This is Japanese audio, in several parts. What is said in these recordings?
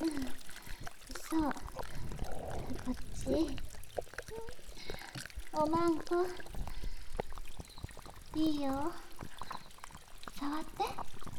そう、こっち。おまんこ、いいよ、触って。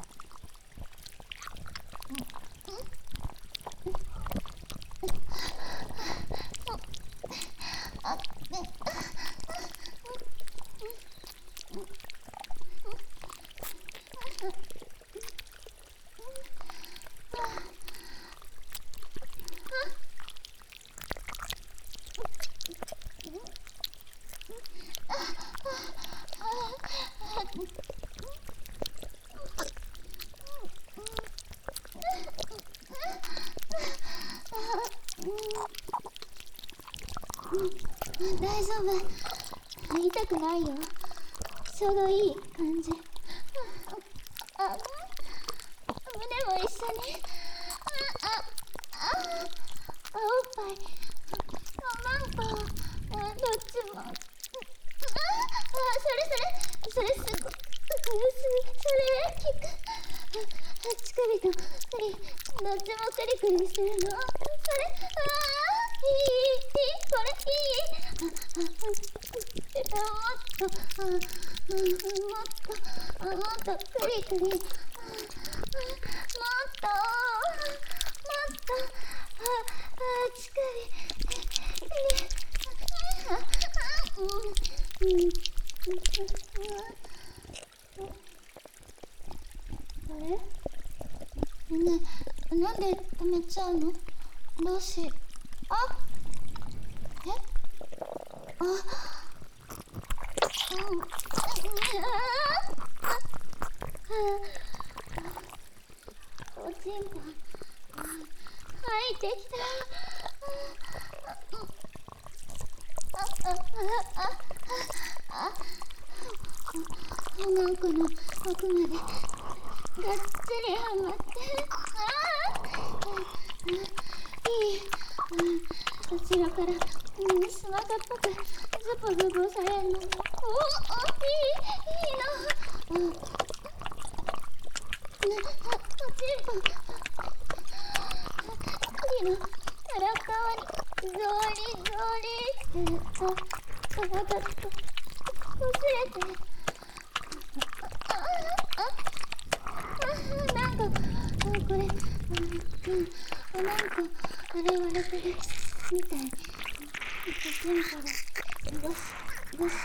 大丈夫、痛くないよ。ちょうどいい感じ。胸も一緒に。おっぱい、おまんこ、どっちも。それすごい、それ効く。乳首とクリ、どっちもクリクリしてるの。それ、これいい。もっとクリクリ。もっと乳首。あれ？ねえ、なんで止めちゃうの？どうし、え？おちんぽ入ってきた。おまんこの奥までがっつりはまって。いい。後ろからスマホっぽくズボズボされるの。いいの。おちんぽ次の裏側にゾリゾリって体がこすれて。なんかこれ、なんかあれ割れてるみたい。全部がゴシゴシって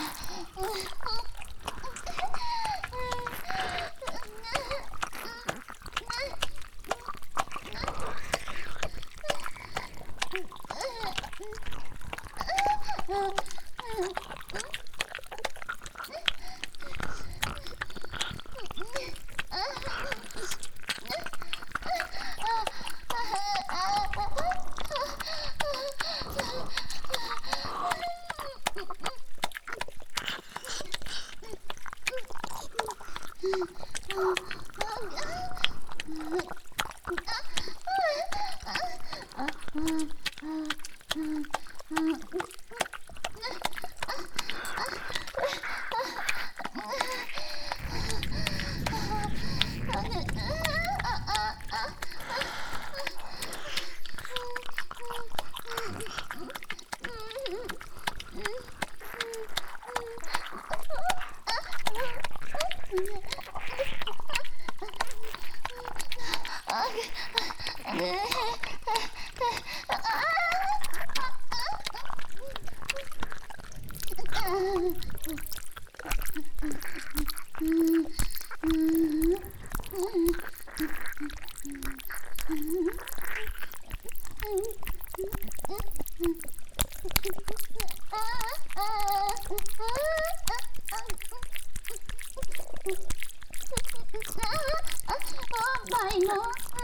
いの。いいよ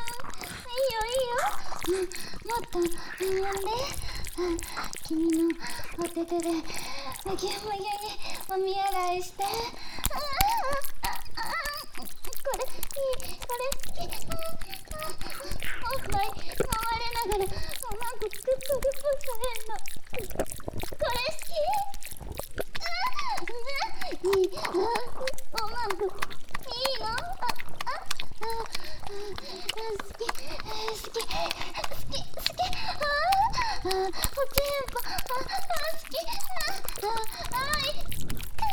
いいよ。もっと揉んで。君のお手手でむぎゅむぎゅにおみ洗いして。これいい、これ好き。おっぱい回れながらおまんこグッとグッとされんの。これ好き。いい。おまんこいいの。好き好き好き好き。おちんぽ好き。いくいくいく。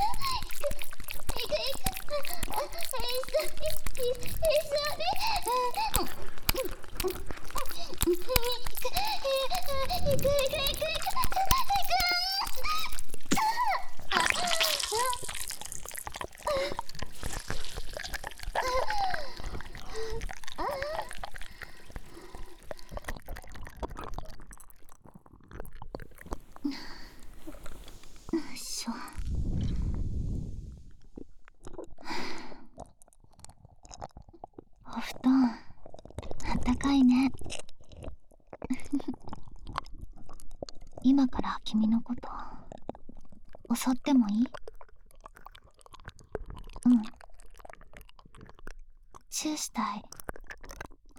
お布団あったかいね。今から君のこと襲ってもいい？うん。チューしたい。うん。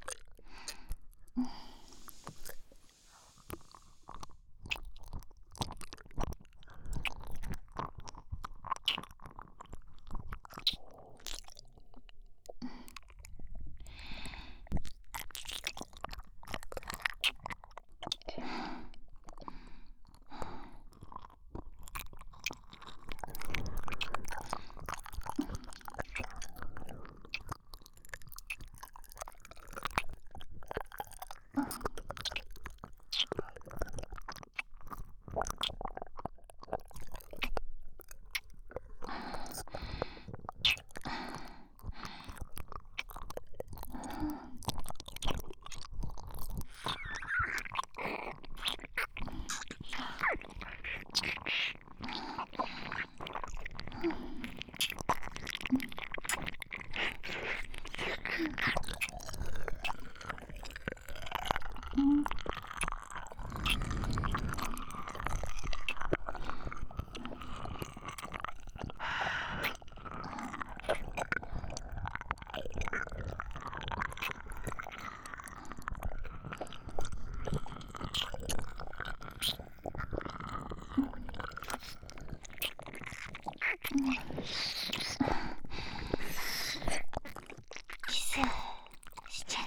キスしちゃった。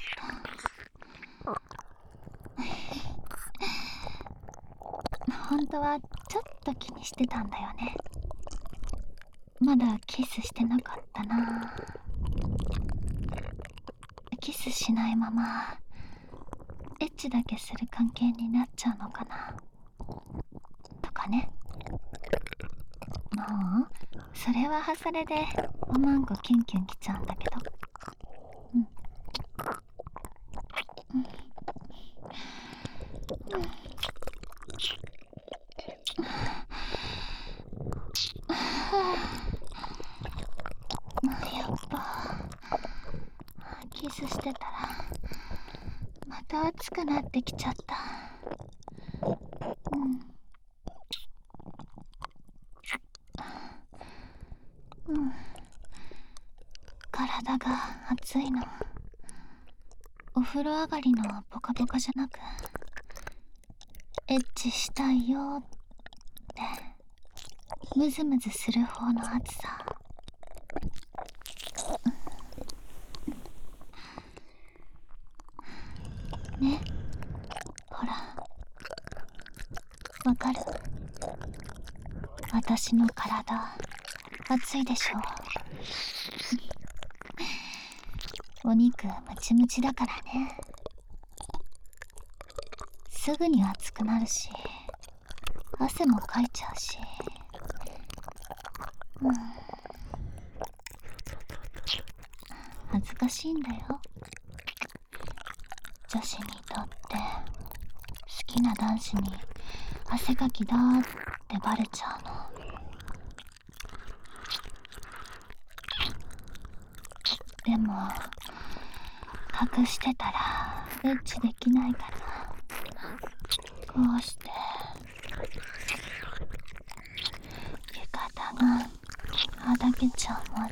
本当はちょっと気にしてたんだよね。まだキスしてなかったな。キスしないままエッチだけする関係になっちゃうのかなとかね。もうそれはそれでおまんこキュンキュンきちゃうんだけど。やっぱキスしてたらまた熱くなってきちゃった。体が熱いの。お風呂上がりのポカポカじゃなく、エッチしたいよってムズムズする方の熱さ。ね、ほらわかる？私の体熱いでしょ。お肉ムチムチだからね。すぐに熱くなるし、汗もかいちゃうし。恥ずかしいんだよ。女子にとって好きな男子に汗かきだってバレちゃうの。でも隠してたらエッチできないから、こうして浴衣がはだけちゃうまで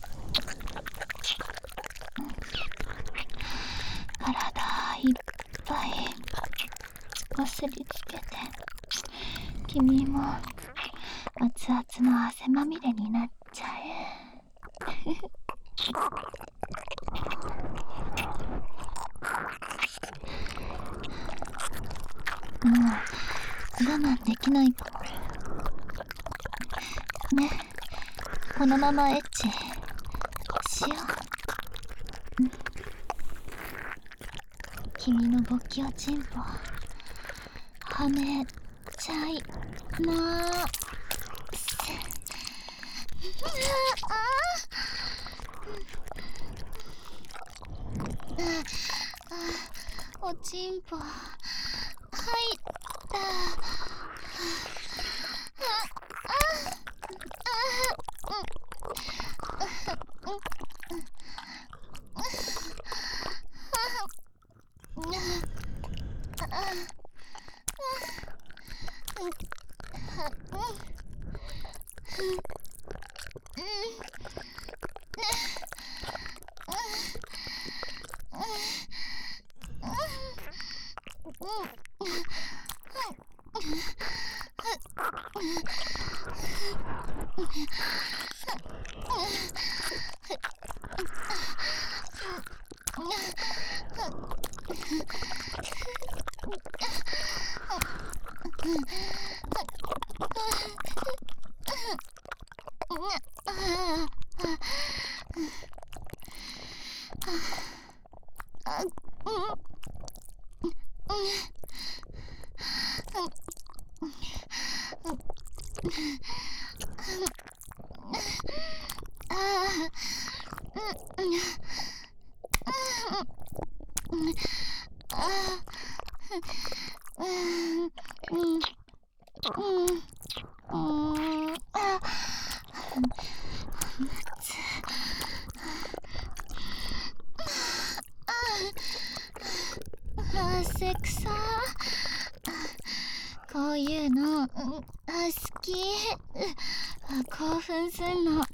体いっぱいこすりつけて、君も熱々の汗まみれになっちゃえ。 我慢できないかも。ね、このままエッチしよう。君の勃起おちんぽはめちゃいまーせ。おちんぽ入った。汗くさ。こういうの好き。興奮すんの。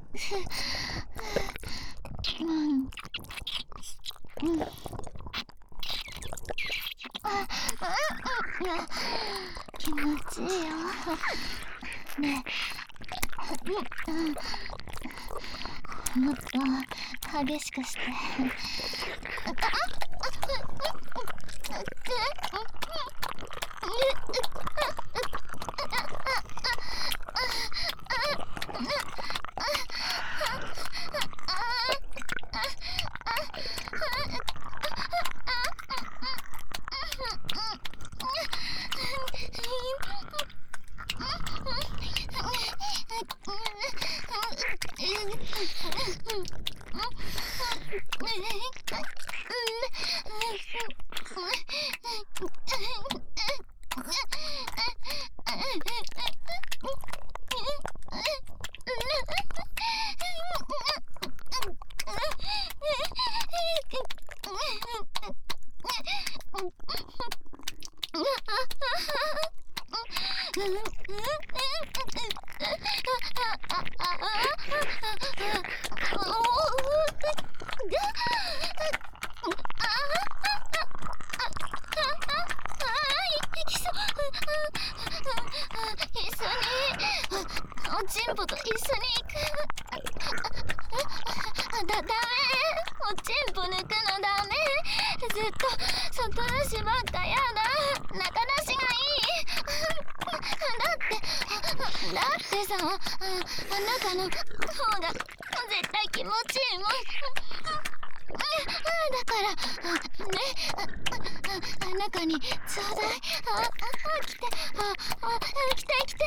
気持ちいいよ。ねえ、もっと激しくして。おちんぽと一緒に行く。ダメ。おちんぽ抜くのダメ。ずっと外足ばっかやだ。中出しがいい。だってさ、中の方が絶対気持ちいいもん。だからね、中にちょうだい。来て。